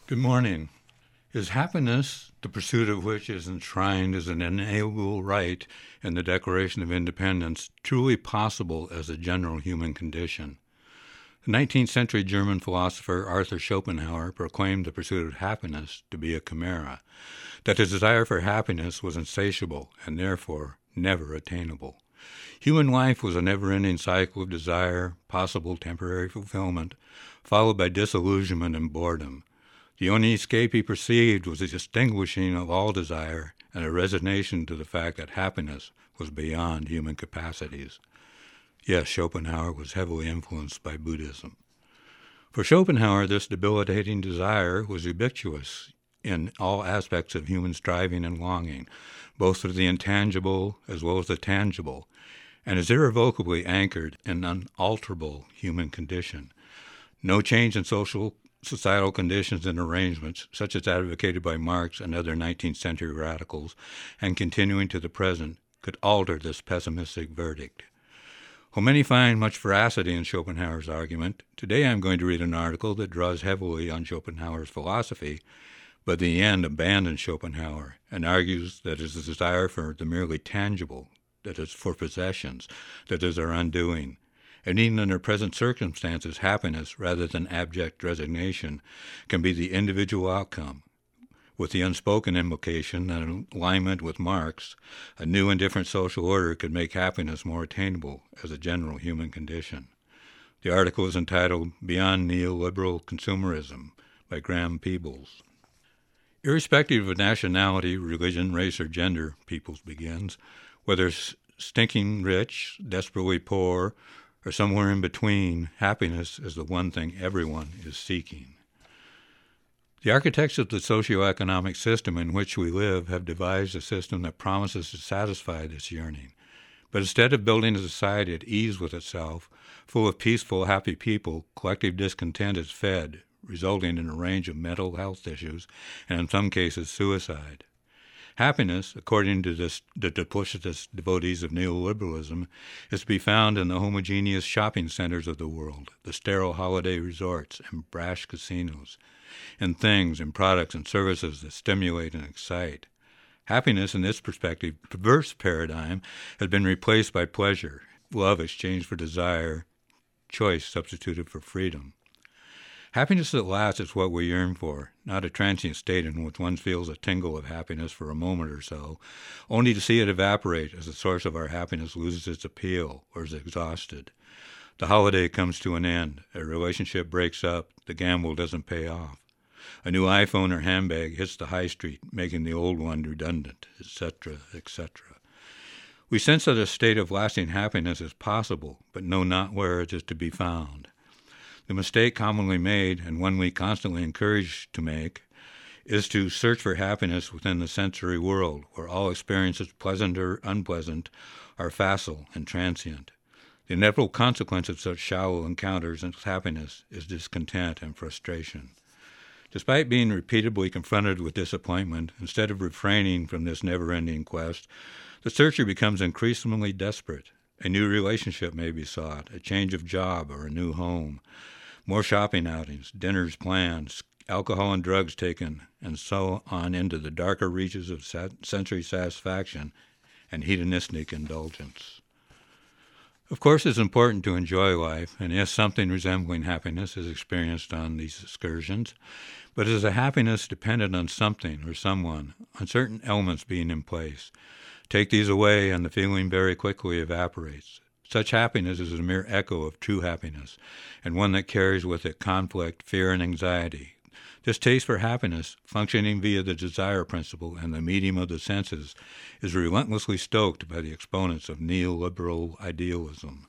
Good morning. Is happiness, the pursuit of which is enshrined as an inalienable right in the Declaration of Independence, truly possible as a general human condition? The 19th century German philosopher Arthur Schopenhauer proclaimed the pursuit of happiness to be a chimera, that the desire for happiness was insatiable and therefore never attainable. Human life was a never-ending cycle of desire, possible temporary fulfillment, followed by disillusionment and boredom. The only escape he perceived was the extinguishing of all desire and a resignation to the fact that happiness was beyond human capacities. Yes, Schopenhauer was heavily influenced by Buddhism. For Schopenhauer, this debilitating desire was ubiquitous in all aspects of human striving and longing, both for the intangible as well as the tangible, and is irrevocably anchored in an unalterable human condition. No change in societal conditions and arrangements, such as advocated by Marx and other 19th century radicals, and continuing to the present, could alter this pessimistic verdict. While many find much veracity in Schopenhauer's argument, today I'm going to read an article that draws heavily on Schopenhauer's philosophy, but in the end abandons Schopenhauer and argues that it is a desire for the merely tangible, that is for possessions, that is our undoing. And even under present circumstances, happiness, rather than abject resignation, can be the individual outcome, with the unspoken implication that in alignment with Marx, a new and different social order could make happiness more attainable as a general human condition. The article is entitled Beyond Neoliberal Consumerism by Graham Peebles. Irrespective of nationality, religion, race, or gender, Peebles begins, whether stinking rich, desperately poor, or somewhere in between, happiness is the one thing everyone is seeking. The architects of the socioeconomic system in which we live have devised a system that promises to satisfy this yearning. But instead of building a society at ease with itself, full of peaceful, happy people, collective discontent is fed, resulting in a range of mental health issues and in some cases suicide. Happiness, according to the duplicitous devotees of neoliberalism, is to be found in the homogeneous shopping centers of the world, the sterile holiday resorts and brash casinos, in things and products and services that stimulate and excite. Happiness, in this perspective, perverse paradigm, has been replaced by pleasure, love exchanged for desire, choice substituted for freedom. Happiness that lasts is what we yearn for, not a transient state in which one feels a tingle of happiness for a moment or so, only to see it evaporate as the source of our happiness loses its appeal or is exhausted. The holiday comes to an end, a relationship breaks up, the gamble doesn't pay off. A new iPhone or handbag hits the high street, making the old one redundant, etc., etc. We sense that a state of lasting happiness is possible, but know not where it is to be found. The mistake commonly made, and one we constantly encourage to make, is to search for happiness within the sensory world, where all experiences, pleasant or unpleasant, are facile and transient. The inevitable consequence of such shallow encounters with happiness is discontent and frustration. Despite being repeatedly confronted with disappointment, instead of refraining from this never-ending quest, the searcher becomes increasingly desperate. A new relationship may be sought, a change of job or a new home, more shopping outings, dinners planned, alcohol and drugs taken, and so on into the darker reaches of sensory satisfaction and hedonistic indulgence. Of course, it's important to enjoy life, and yes, something resembling happiness is experienced on these excursions, but it is a happiness dependent on something or someone, on certain elements being in place. Take these away, and the feeling very quickly evaporates. Such happiness is a mere echo of true happiness, and one that carries with it conflict, fear, and anxiety. This taste for happiness, functioning via the desire principle and the medium of the senses, is relentlessly stoked by the exponents of neoliberal idealism.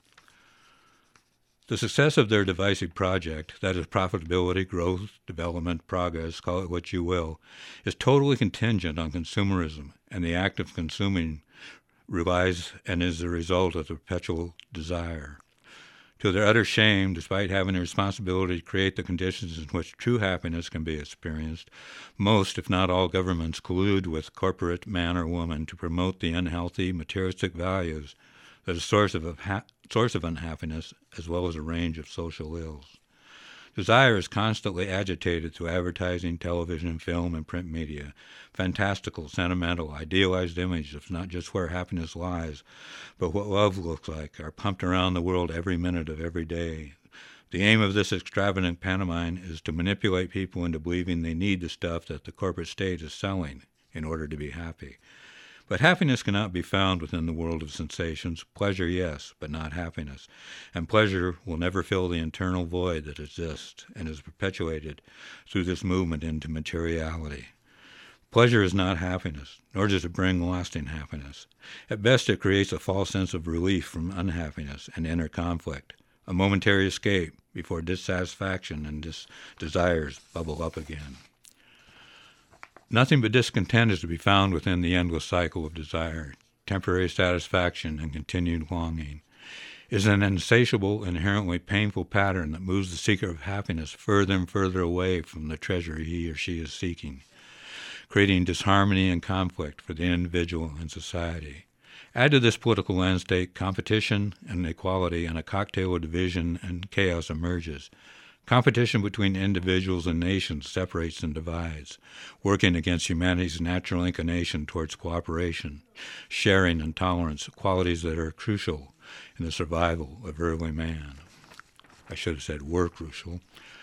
The success of their divisive project, that is profitability, growth, development, progress, call it what you will, is totally contingent on consumerism, and the act of consuming relies and is the result of the perpetual desire. To their utter shame, despite having the responsibility to create the conditions in which true happiness can be experienced, most, if not all, governments collude with corporate man or woman to promote the unhealthy, materialistic values that are source of unhappiness as well as a range of social ills. Desire is constantly agitated through advertising, television, film, and print media. Fantastical, sentimental, idealized images of not just where happiness lies, but what love looks like, are pumped around the world every minute of every day. The aim of this extravagant pantomime is to manipulate people into believing they need the stuff that the corporate state is selling in order to be happy. But happiness cannot be found within the world of sensations. Pleasure, yes, but not happiness. And pleasure will never fill the internal void that exists and is perpetuated through this movement into materiality. Pleasure is not happiness, nor does it bring lasting happiness. At best, it creates a false sense of relief from unhappiness and inner conflict, a momentary escape before dissatisfaction and desires bubble up again. Nothing but discontent is to be found within the endless cycle of desire. Temporary satisfaction and continued longing is an insatiable, inherently painful pattern that moves the seeker of happiness further and further away from the treasure he or she is seeking, creating disharmony and conflict for the individual and society. Add to this political landscape competition and inequality, and a cocktail of division and chaos emerges. Competition between individuals and nations separates and divides, working against humanity's natural inclination towards cooperation, sharing, and tolerance, qualities that are crucial in the survival of early man. I should have said were crucial.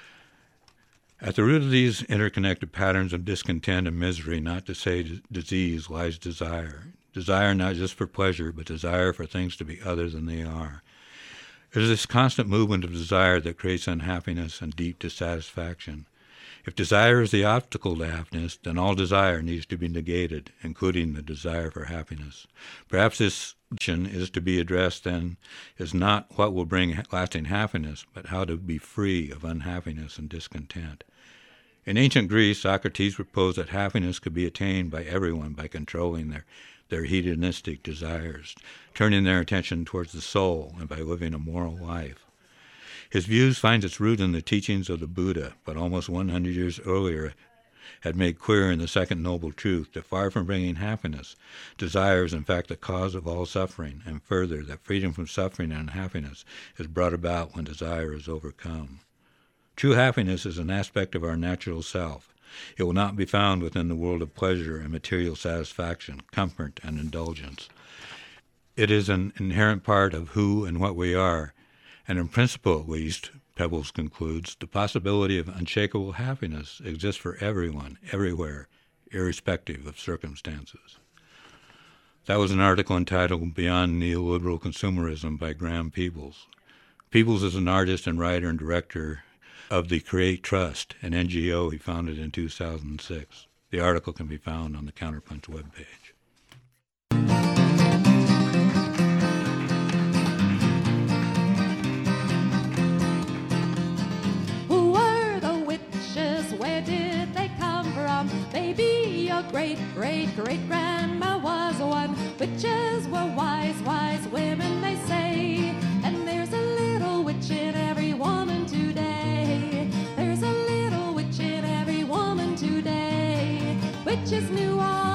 At the root of these interconnected patterns of discontent and misery, not to say disease, lies desire. Desire not just for pleasure, but desire for things to be other than they are. It is this constant movement of desire that creates unhappiness and deep dissatisfaction. If desire is the obstacle to happiness, then all desire needs to be negated, including the desire for happiness. Perhaps this question is to be addressed then is not what will bring lasting happiness, but how to be free of unhappiness and discontent. In ancient Greece, Socrates proposed that happiness could be attained by everyone by controlling their hedonistic desires, turning their attention towards the soul, and by living a moral life. His views find its root in the teachings of the Buddha, but almost 100 years earlier had made clear in the Second Noble Truth that far from bringing happiness, desire is in fact the cause of all suffering, and further, that freedom from suffering and happiness is brought about when desire is overcome. True happiness is an aspect of our natural self. It will not be found within the world of pleasure and material satisfaction, comfort, and indulgence. It is an inherent part of who and what we are, and in principle at least, Pebbles concludes, the possibility of unshakable happiness exists for everyone, everywhere, irrespective of circumstances. That was an article entitled Beyond Neoliberal Consumerism by Graham Peebles. Peebles is an artist and writer and director of the Create Trust, an NGO he founded in 2006. The article can be found on the Counterpunch webpage. Who were the witches? Where did they come from? Maybe your great-great-great-grandma was one. Witches were wise, wise women, they say. And there's a little witch in every woman today. There's a little witch in every woman today. Witches knew all